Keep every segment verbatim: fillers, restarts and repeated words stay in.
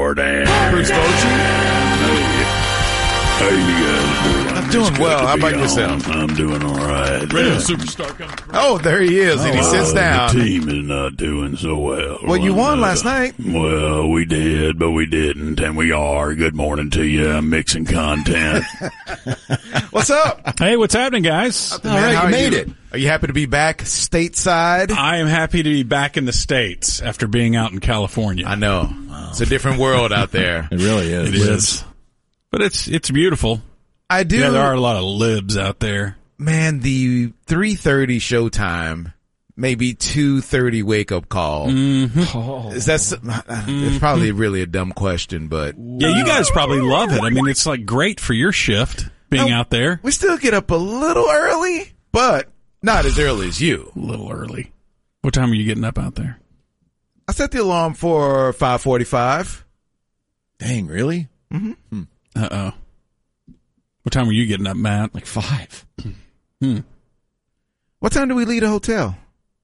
Dan. Bruce Bochy? How you guys doing? I'm doing It's well. good to How be about on. yourself? I'm doing all right. Radio Uh, superstar coming through. Oh, there he is, and he uh, sits down. The team is not doing so well. Well, you won Uh, last night. Well, we did, but we didn't, and we are. Good morning to you. I'm mixing content. What's up? Hey, what's happening, guys? Man, All right, how you are made it. Are you happy to be back stateside? I am happy to be back in the States after being out in California. I know. It's a different world out there. It really is. It is. But it's it's beautiful. I do. Yeah, there are a lot of libs out there. Man, the three thirty showtime, maybe two thirty wake up call. Mm-hmm. Is that, mm-hmm. It's probably really a dumb question, but Yeah, you guys probably love it. I mean, it's like great for your shift being No. out there. we still get up a little early, but not as early as you. A little early. What time are you getting up out there? I set the alarm for five forty-five. Dang, really? Uh-oh. What time are you getting up, Matt? Like five. Hmm. What time do we leave the hotel?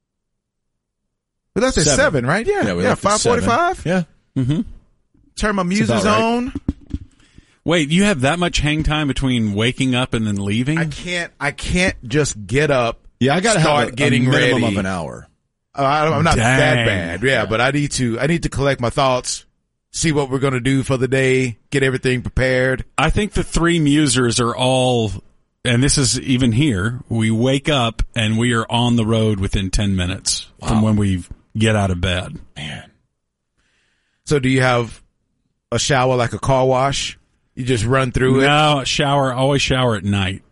We left at Seven. seven, right? Yeah, Yeah, we yeah, left at five forty-five. seven. Yeah. Mm-hmm. Turn my music about right. on. Wait, you have that much hang time between waking up and then leaving? I can't. I can't just get up. Yeah, I got to Start have a, getting a minimum ready. of an hour. Uh, I- I'm not Dang. that bad, yeah, but I need to. I need to collect my thoughts, see what we're going to do for the day, get everything prepared. I think the three musers are all, and this is even here, we wake up and we are on the road within ten minutes from when we get out of bed. Man. So, do you have a shower like a car wash? You just run through it. No, shower, always shower at night.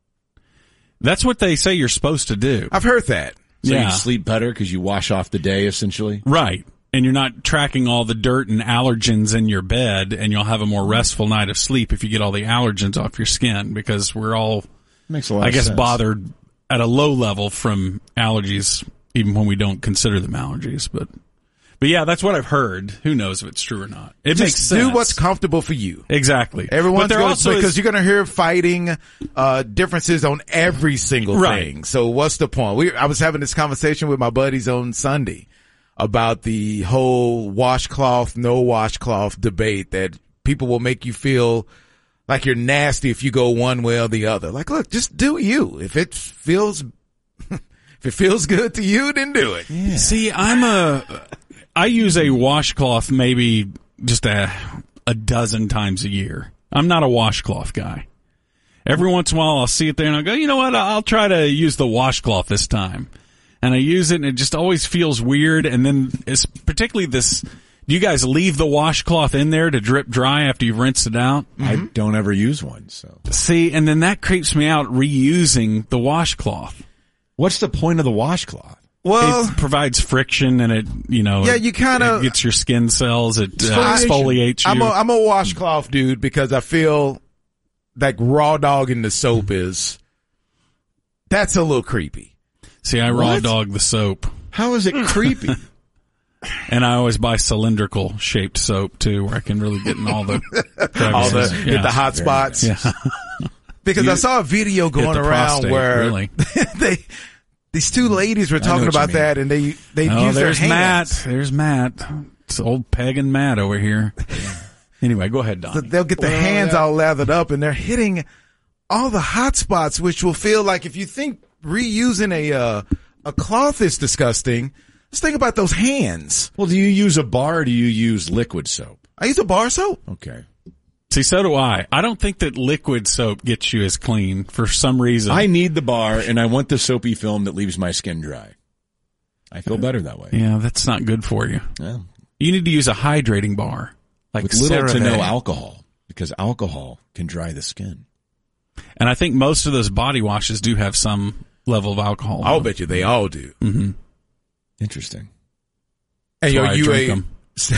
That's what they say you're supposed to do. I've heard that. So Yeah. you sleep better because you wash off the day, essentially? Right. And you're not tracking all the dirt and allergens in your bed, and you'll have a more restful night of sleep if you get all the allergens off your skin, because we're all, Makes a lot I of guess, sense. bothered at a low level from allergies, even when we don't consider them allergies. But, but yeah, that's what I've heard. Who knows if it's true or not? It Just makes sense. do what's comfortable for you. Exactly. Everyone's But there going also because is- you're going to hear fighting uh differences on every single Right. thing. So what's the point? We I was having this conversation with my buddies on Sunday about the whole washcloth, no washcloth debate that people will make you feel like you're nasty if you go one way or the other. Like, look, just do you. If it feels if it feels good to you, then do it. See, I'm a, I use a washcloth maybe just a, a dozen times a year. I'm not a washcloth guy. Every once in a while I'll see it there and I'll go, you know what, I'll try to use the washcloth this time. And I use it and it just always feels weird. And then it's particularly this, do you guys leave the washcloth in there to drip dry after you've rinsed it out? I don't ever use one, so. See, and then that creeps me out reusing the washcloth. What's the point of the washcloth? Well, It provides friction and it, you know, Yeah, it- you kinda- it gets your skin cells. It uh, Exfoliation. exfoliates you. I'm a, I'm a washcloth dude because I feel like raw dog in the soap is, that's a little creepy. See, I raw What? dog the soap, How is it creepy? and I always buy cylindrical shaped soap too, where I can really get in all the All the, crevices. hit the hot spots. Yeah. Because You I saw a video Hit going the around prostate, where really. they, these two ladies were know talking what you about mean. that, and they they Oh, use their there's hands. Matt. There's Matt. It's old pagan Matt over here. Anyway, go ahead, Don. So they'll get their hands all lathered up, and they're hitting all the hot spots, which will feel like if you think reusing a uh, a cloth is disgusting, just think about those hands. Well, do you use a bar or do you use liquid soap? I use a bar soap. Okay. See, so do I. I don't think that liquid soap gets you as clean for some reason. I need the bar, and I want the soapy film that leaves my skin dry. I feel better that way. yeah, that's not good for you. Yeah. You need to use a hydrating bar, like With little to no CeraVe. alcohol, because alcohol can dry the skin. And I think most of those body washes do have some level of alcohol. in I'll them. bet you they all do. Mm-hmm. Interesting. And That's why are I you drink a 'em.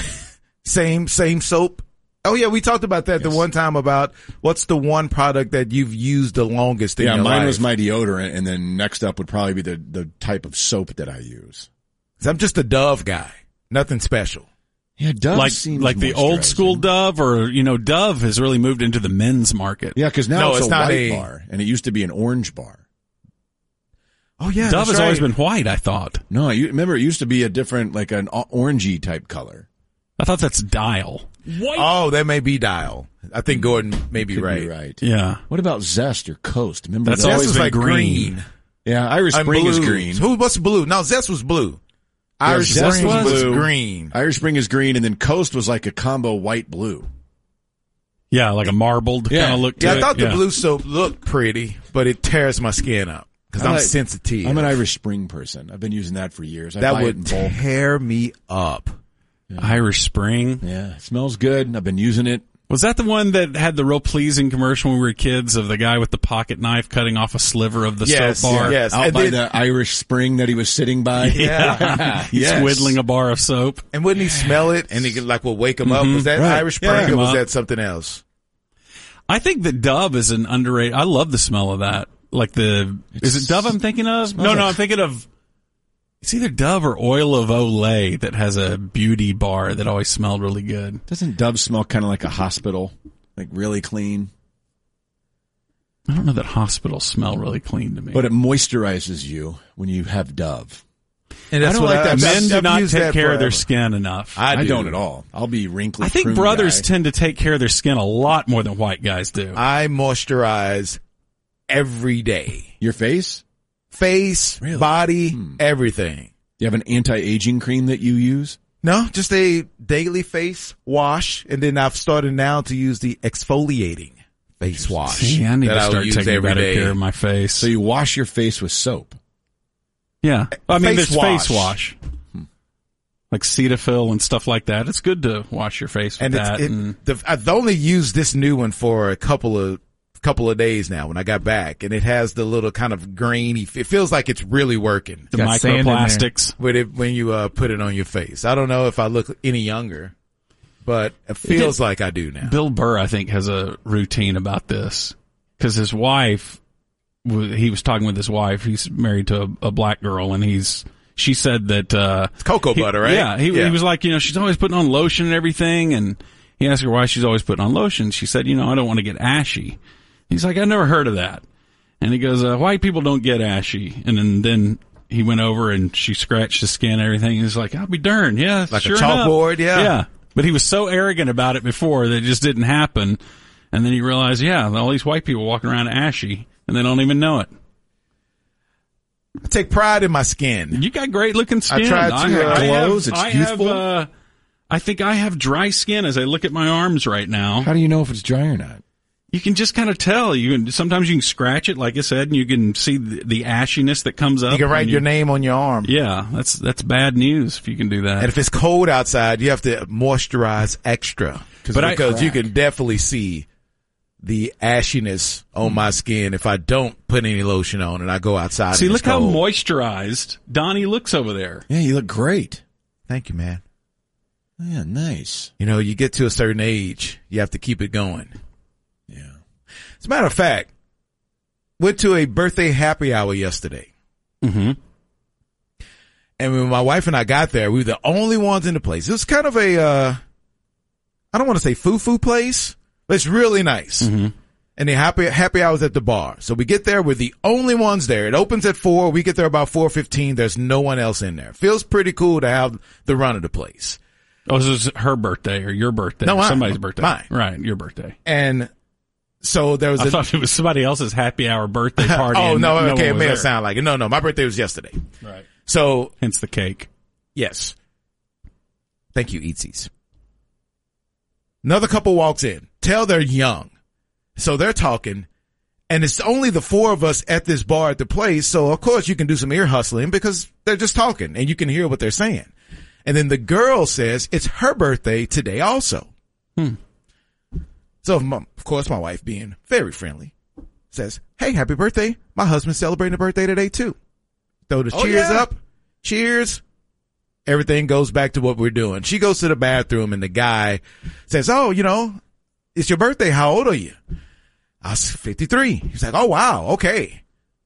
same same soap? Oh yeah, we talked about that the Yes. one time about what's the one product that you've used the longest in Yeah, your mine life. was my deodorant, and then next up would probably be the, the type of soap that I use. I'm just a Dove guy. Nothing special. Yeah, Dove like seems like the old moisturizing. school Dove, or you know, Dove has really moved into the men's market. Yeah, because now No, it's, it's a not white a- bar, and it used to be an orange bar. Oh yeah, Dove that's has always right. been white, I thought. No, you remember it used to be a different, like an o- orangey type color. I thought that's Dial. White. Oh, that may be Dial. I think Gordon may be Could right. Be right. Yeah. What about Zest or Coast? Remember That's those? always was been like green. green. Yeah, Irish And Spring is blue. green. Who? What's blue? No, Zest was blue. Irish Zest Spring was was blue. green. Irish Spring is green, and then Coast was like a combo white blue. Yeah, like a marbled Yeah. kind of look to Yeah, it. I thought the Yeah. blue soap looked pretty, but it tears my skin up because I I'm like- sensitive. I'm an Irish Spring person. I've been using that for years. I that buy it would in bulk. tear me up. Irish Spring. Yeah, it smells good. I've been using it. Was that the one that had the real pleasing commercial when we were kids of the guy with the pocket knife cutting off a sliver of the Yes, soap bar? yes. Out And by then- the Irish Spring that he was sitting by. Yeah. He's Yes. whittling a bar of soap. And wouldn't he smell it and he could, like, will wake him up? Was that Right. Irish Spring Yeah. or was that something else? I think that Dove is an underrated. I love the smell of that. Like the, is it Dove I'm thinking of? No, no, like- I'm thinking of, it's either Dove or Oil of Olay that has a beauty bar that always smelled really good. Doesn't Dove smell kind of like a hospital? Like really clean? I don't know that hospitals smell really clean to me. But it moisturizes you when you have Dove. And I don't what like that. I've- Men I've do not used take that care of their forever. skin enough. I, I do. don't at all. I'll be wrinkly. I think prune brothers guy. tend to take care of their skin a lot more than white guys do. I moisturize every day. Your face? Face, Really? body, everything. You have an anti-aging cream that you use? No, just a daily face wash, and then I've started now to use the exfoliating face wash. See, I need that to I'll start use taking every better day. care of my face. So you wash your face with soap. yeah. I mean, Face there's wash. face wash. Like Cetaphil and stuff like that. It's good to wash your face with And it's, that. it, and the, I've only used this new one for a couple of couple of days now when I got back, and it has the little kind of grainy. It feels like it's really working the got sand in there. microplastics. with it when you uh, put it on your face. I don't know if I look any younger, but it feels like I do now. Bill Burr, I think, has a routine about this because his wife, w- he was talking with his wife. He's married to a, a black girl, and he's. She said that uh, It's cocoa he- butter, right? Yeah, he, he was like, you know, she's always putting on lotion and everything, and he asked her why she's always putting on lotion. She said, you know, I don't want to get ashy. He's like, I never heard of that. And he goes, uh, white people don't get ashy. And then, then he went over and she scratched his skin and everything. He's like, I'll be darned. Yeah, Like a sure enough. chalkboard, yeah. Yeah. But he was so arrogant about it before that it just didn't happen. And then he realized, yeah, all these white people walking around ashy and they don't even know it. I take pride in my skin. You got great looking skin. tried to, I, uh, I glows. have, It's I youthful. Have, uh, I think I have dry skin as I look at my arms right now. How do you know if it's dry or not? You can just kind of tell. You can sometimes you can scratch it, like I said, and you can see the, the ashiness that comes up. You can write when your name on your arm. Yeah, that's that's bad news if you can do that. And if it's cold outside, you have to moisturize extra. But I- because you can definitely see the ashiness on my skin if I don't put any lotion on and I go outside. See, and look it's how cold. moisturized Donnie looks over there. Yeah, you look great. Thank you, man. Yeah, nice. You know, you get to a certain age, you have to keep it going. Yeah. As a matter of fact, went to a birthday happy hour yesterday. Mm-hmm. And when my wife and I got there, we were the only ones in the place. It was kind of a, uh, I don't want to say foo-foo place, but it's really nice. Mm-hmm. And the happy, happy hours at the bar. So we get there, we're the only ones there. It opens at four. We get there about four fifteen. There's no one else in there. Feels pretty cool to have the run of the place. Oh, this is her birthday or your birthday? No, or mine. somebody's birthday. Mine. Right, your birthday. And so there was I a, thought it was somebody else's happy hour birthday party. oh and no, one okay, it was may have there. sounded like it. No, no, my birthday was yesterday. Right. So Hence the cake. yes. Thank you, Eatsies. Another couple walks in. Tell they're young. So they're talking, and it's only the four of us at this bar at the place. So of course you can do some ear hustling because they're just talking and you can hear what they're saying. And then the girl says it's her birthday today also. Hmm. So my, of course my wife, being very friendly, says, "Hey, happy birthday. My husband's celebrating a birthday today too." Throw the Oh, cheers yeah. up. Cheers. Everything goes back to what we're doing. She goes to the bathroom and the guy says, "Oh, you know, it's your birthday. How old are you?" I was fifty-three. He's like, "Oh, wow. Okay."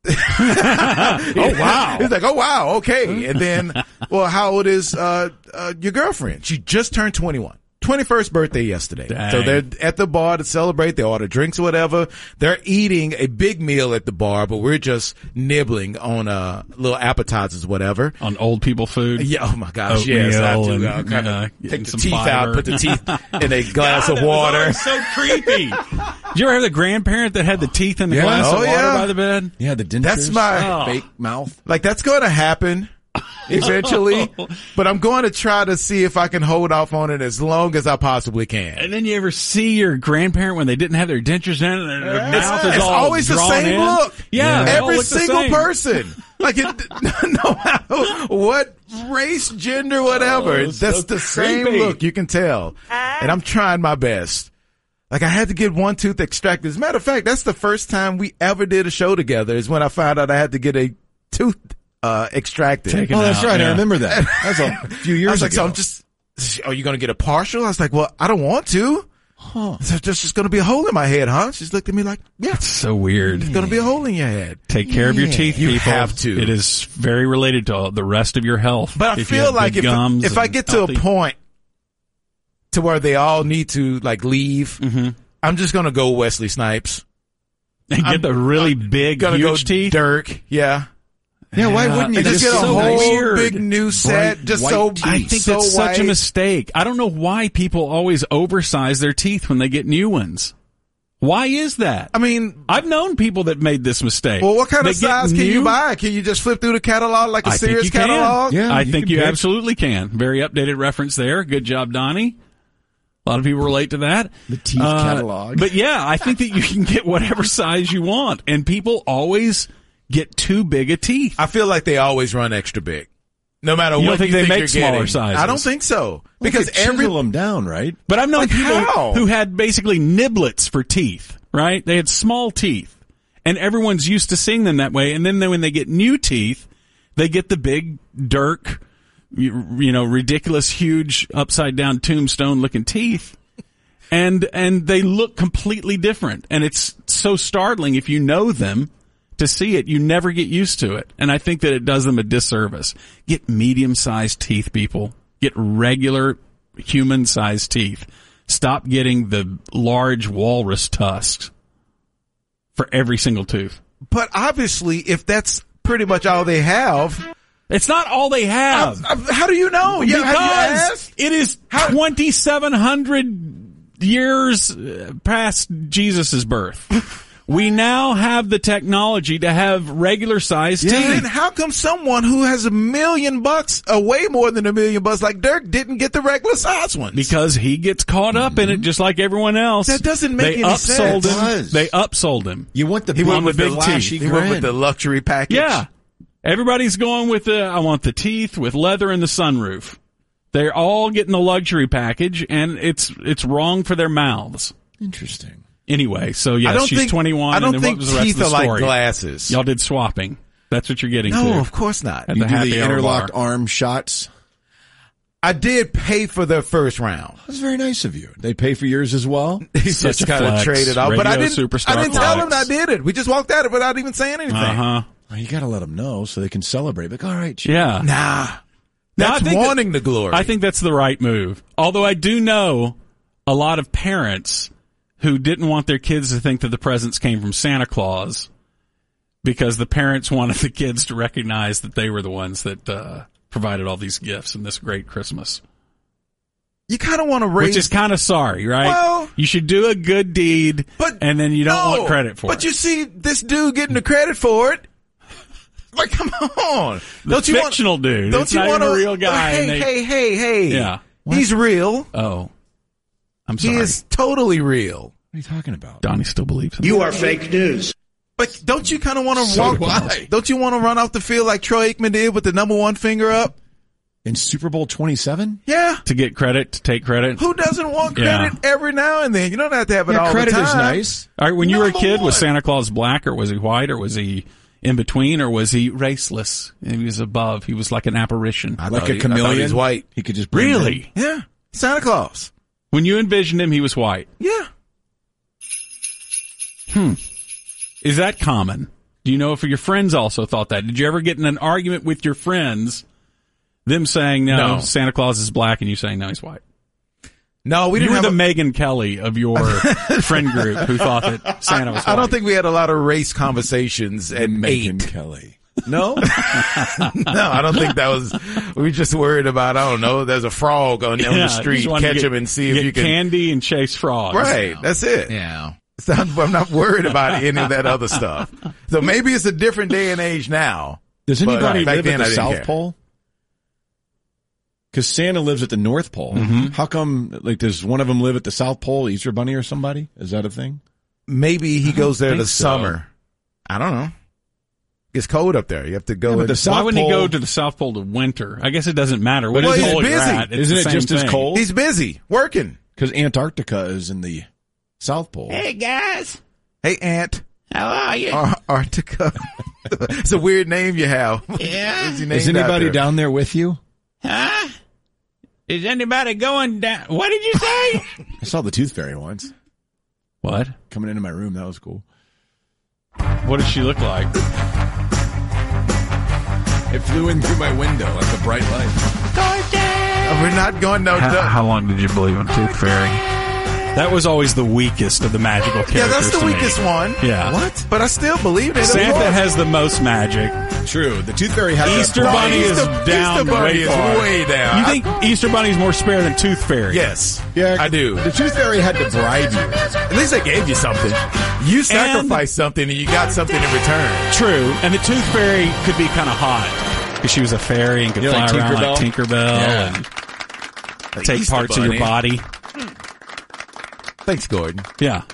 Oh, wow. He's like, "Oh, wow. Okay." And then, well, how old is, uh, uh, your girlfriend? She just turned twenty-one. twenty-first birthday yesterday. Dang. So they're at the bar to celebrate. They order drinks or whatever. They're eating a big meal at the bar, but we're just nibbling on uh little appetizers, whatever. On old people food. Yeah. Oh my gosh. Oatmeal Yes. I have to and, uh, kind uh, of getting take the some teeth fiber. out, put the teeth in a glass God, of that was water. always so creepy. Did you ever have the grandparent that had the teeth in the Yeah. glass Oh, of water yeah. by the bed? Yeah, the dentures. That's my- Oh. fake mouth. Like that's going to happen eventually, but I'm going to try to see if I can hold off on it as long as I possibly can. And then you ever see your grandparent when they didn't have their dentures in and their, their mouth is It's all always the drawn same in? look. Yeah, they all Every look the single same. person. Like it, no matter what race, gender, whatever. Oh, it's that's so the same creepy. look. You can tell. And I'm trying my best. Like I had to get one tooth extracted. As a matter of fact, that's the first time we ever did a show together is when I found out I had to get a tooth uh extracted. Taken Oh, that's out, right. yeah. I remember that. That was a few years I was like, ago. so I'm just, are you going to get a partial? I was like, well, I don't want to. Huh. So there's just going to be a hole in my head, huh? She's looked at me like, yeah, It's so weird. there's going to be a hole in your head. Take care of your Yeah. teeth, You people. have to. It is very related to the rest of your health. But I If you feel have like good if, gums if I and get to healthy- a point to where they all need to like leave, Mm-hmm. I'm just going to go Wesley Snipes. and get the really big, Gonna huge go teeth. Dirk. Yeah. Yeah, why wouldn't you And just It's get a so whole weird. big new set. Bright Just white so, teeth. I think so that's such a white. mistake. I don't know why people always oversize their teeth when they get new ones. Why is that? I mean, I've known people that made this mistake. well, what kind They of get size can you new- buy? Can you just flip through the catalog like a I think Sears you can. catalog? Yeah. I you think can you pick. absolutely can. Very updated reference there. Good job, Donnie. A lot of people relate to that. The teeth catalog. But yeah, I think that you can get whatever size you want. And people always get too big a teeth. I feel like they always run extra big. No matter You what don't think you they think make you're smaller getting. sizes? I don't think so. Because Because every chisel them down, right? But I've known Like people how? who had basically niblets for teeth, right? They had small teeth. And everyone's used to seeing them that way. And then when they get new teeth, they get the big Dirk, you, you know, ridiculous, huge, upside down tombstone looking teeth. And, and they look completely different. And it's so startling if you know them to see it. You never get used to it. And I think that it does them a disservice. Get medium sized teeth, people. Get regular human sized teeth. Stop getting the large walrus tusks for every single tooth. But obviously, if that's pretty much all they have, It's not all they have. uh, how do you know? Yeah, have you because asked? it is twenty-seven hundred years uh, past Jesus' birth. We now have the technology to have regular sized Then teeth. how come someone who has a million bucks, uh, way more than a million bucks, like Dirk, didn't get the regular size ones? Because he gets caught up in it just like everyone else. That doesn't make they any upsold sense. him. It does. They upsold him. You want the He went big, with the big flashy he went with grin. the luxury package. Yeah. Everybody's going with the, I want the teeth with leather and the sunroof. They're all getting the luxury package and it's, it's wrong for their mouths. Interesting. Anyway, so yes, I don't she's think, twenty-one I don't and then think what was the rest teeth of the are like story? glasses. Y'all did swapping. That's what you're getting to. No, of course not. At You the do happy the hour interlocked bar. arm shots. I did pay for their first round. That's very nice of you. They pay for yours as well. He Such just a kind of flex. traded off, but I Radio didn't. superstar I didn't tell him I flex. did it. We just walked out without even saying anything. Uh-huh. Well, you got to let them know so they can celebrate. Like, all right, Chief. Yeah. Nah, No, I that's think that- wanting the glory. I think that's the right move. Although I do know a lot of parents who didn't want their kids to think that the presents came from Santa Claus because the parents wanted the kids to recognize that they were the ones that uh, provided all these gifts and this great Christmas. you kind of want to raise. Which is kind of sorry, right? Well- you should do a good deed, But and then you don't no, want credit for but it. But you see this dude getting the credit for it. Like, come on. The don't you fictional want, dude. Don't It's you not want even a real guy. Hey, and they- hey, hey, hey. Yeah. He's real. Oh. I'm He sorry. is totally real. What are you talking about? Donnie still believes in You that. are fake news. But don't you kind of want to So walk? do I. Don't you want to run off the field like Troy Aikman did with the number one finger up? In Super Bowl twenty-seven? Yeah. To get credit, to take credit. Who doesn't want Yeah. credit every now and then? You don't have to have it Yeah, all credit the time. is nice. All right, when you were a Number kid, was one. Santa Claus black or was he white or was he in between or was he raceless? And he was above. He was like an apparition. I Like thought a he- I thought chameleon? he was white. He could just blend in. Really? Yeah. Santa Claus. When you envisioned him, he was white. Yeah. Is that common? Do you know if your friends also thought that? Did you ever get in an argument with your friends, them saying, no, No. Santa Claus is black, and you saying, no, he's white? No, we You didn't were have the a, Megyn Kelly of your friend group who thought that Santa was white. I don't think we had a lot of race conversations at Megyn eight. Kelly. No? No, I don't think that was, we were just worried about, I don't know, there's a frog on, on Yeah, the street, just wanted to catch get- him and see if get you can. candy and chase frogs. Right, that's it. Yeah. It's not- I'm not worried about any of that other stuff. So maybe it's a different day and age now. Does But, anybody uh, back live then at I the didn't South care. Pole? Because Santa lives at the North Pole. Mm-hmm. How come, like, does one of them live at the South Pole, Easter Bunny or somebody? Is that a thing? Maybe he goes there think the so. summer. I don't know. It's cold up there. You have to go. Yeah, but in- the South Why wouldn't he Pole- go to the South Pole to winter? I guess it doesn't matter. What Well, is he's pole you're busy. at, it's Isn't the it same just as thing. cold? He's busy working. Because Antarctica is in the South Pole. Hey, guys. Hey, Ant. How are you? Ar- Arctica. It's a weird name you have. Yeah. What's your Is name out anybody there? down there with you? Huh? Is anybody going down? What did you say? I saw the Tooth Fairy once What? coming into my room. That was cool. What does she look like? It flew in through my window like a bright light. Oh, we're not going no. How, how long did you believe in Tooth Fairy? That was always the weakest of the magical characters. Yeah, that's the to me. weakest one. Yeah. What? But I still believe it. Santa Of course. has the most magic. True. The Tooth Fairy had Easter that Bunny bright- is Easter- down Easter Bunny way is far. way down. You think Easter Bunny's more spare than Tooth Fairy? Yes. Yeah, I do. The Tooth Fairy had to bribe you. At least they gave you something. You sacrificed something and you got something in return. True. And the Tooth Fairy could be kind of hot because she was a fairy and could You know, fly like around like Tinkerbell? Tinkerbell Yeah. and Like take Easter parts of your Bunny. body. Thanks, Gordon. Yeah.